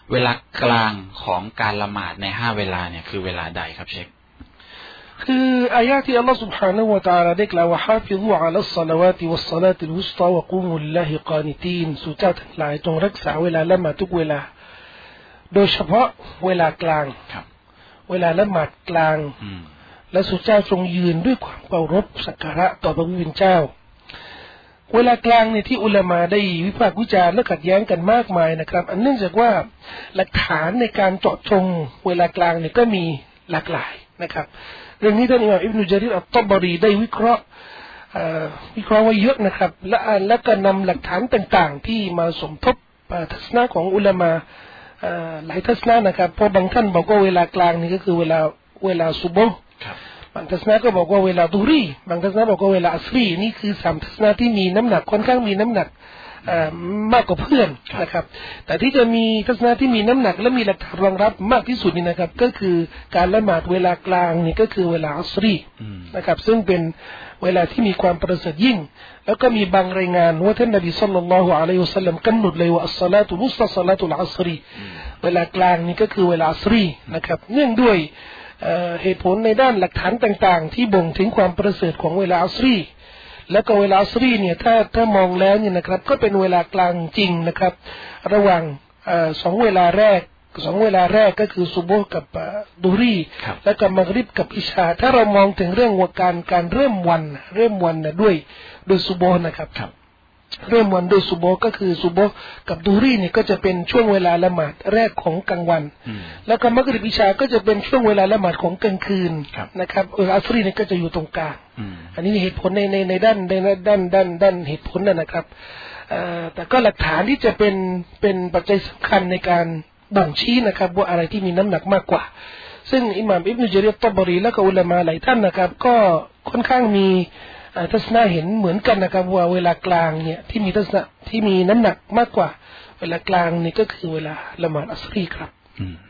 เวลากลางของการละหมาดใน5เวลาเนี่ยคือเวลาใดครับเชคคืออายะที่อัลลอฮฺ سبحانه และ تعالى ได้กล่าวว่าฮาฟิซุอะลัสศอลาวาติวัสศอลาติลวุสตาวะกุมุลลาฮิกานิตีนสู่เจ้าทั้งหลายจงรักษาเวลาละหมาดทุกเวลาโดยเฉพาะเวลากลางเวลาละหมาดกลางและสู่เจ้าทรงยืนด้วยความเคารพสักการะต่อพระผู้เป็นเจ้าเวลากลางเนี่ยที่อุลามะได้วิพากษ์วิจารณ์และขัดแย้งกันมากมายนะครับอันเนื่องจากว่าหลักฐานในการเจาะจงเวลากลางเนี่ยก็มีหลากหลายนะครับเรื่องนี้ท่านอิหม่ามอิบนุญะรีรอัตฏอบรีได้วิเคราะห์ไว้เยอะนะครับและก็นำหลักฐานต่างๆที่มาสมทบทัศนะของอุลามะหลายทัศนะนะครับเพราะบางท่านบอกว่าเวลากลางนี่ก็คือเวลาซุบฮ์บางทัศนะก็บอกว่าเวลาดุรีบางทัศนะบอกว่าเวลาอัสรีนี่คือ3ทัศนะที่มีน้ำหนักค่อนข้างมีน้ำหนักมากกว่าเพื่อนนะครับแต่ที่จะมีทัศนะที่มีน้ำหนักและมีหลักฐานรองรับมากที่สุดนี่นะครับก็คือการละหมาดเวลากลางนี่ก็คือเวลาอัสรีนะครับซึ่งเป็นเวลาที่มีความประเสริฐยิ่งแล้วก็มีบางรายงานว่าท่านนบีศ็อลลัลลอฮุอะลัยฮิวะซัลลัมกำหนดเลยว่าอัสศอลาตุมุสตะศอลาตุลอัสรีเวลากลางนี่ก็คือเวลาอัสรีนะครับเนื่องด้วยเหตุผลในด้านหลักฐานต่างๆที่บ่งถึงความประเสริฐของเวลาอัสรีแล้วก็เวลาอัสรีเนี่ยถ้ามองแล้วเนี่ยนะครับก็เป็นเวลากลางจริงนะครับระหว่าง2เวลาแรกก็คือซุบฮ์กับดุรีแล้วก็มักริบกับอิชาถ้าเรามองถึงเรื่องการเริ่มวันนะด้วยซุบฮ์นะครับเริ่มวันด้วยซุบฮ์ก็คือซุบฮ์กับดุรีเนี่ยก็จะเป็นช่วงเวลาละหมาดแรกของกลางวันแล้วก็มักริบอิชาก็จะเป็นช่วงเวลาละหมาดของกลางคืนนะครับอัสรีเนี่ยก็จะอยู่ตรงกลางอันนี้เหตุผลในด้านเหตุผลนะครับแต่ก็หลักฐานที่จะเป็นปัจจัยสำคัญในการบ่งชี้นะครับว่าอะไรที่มีน้ำหนักมากกว่าซึ่งอิหม่ามอิบนุญะรีร ฏอบรีและก็อุลามะหลายท่านนะครับก็ค่อนข้างมีทัศนะเห็นเหมือนกันนะครับว่าเวลากลางเนี่ยที่มีทัศนะที่มีน้ำหนักมากกว่าเวลากลางนี่ก็คือเวลาละหมาดอัสรีครับ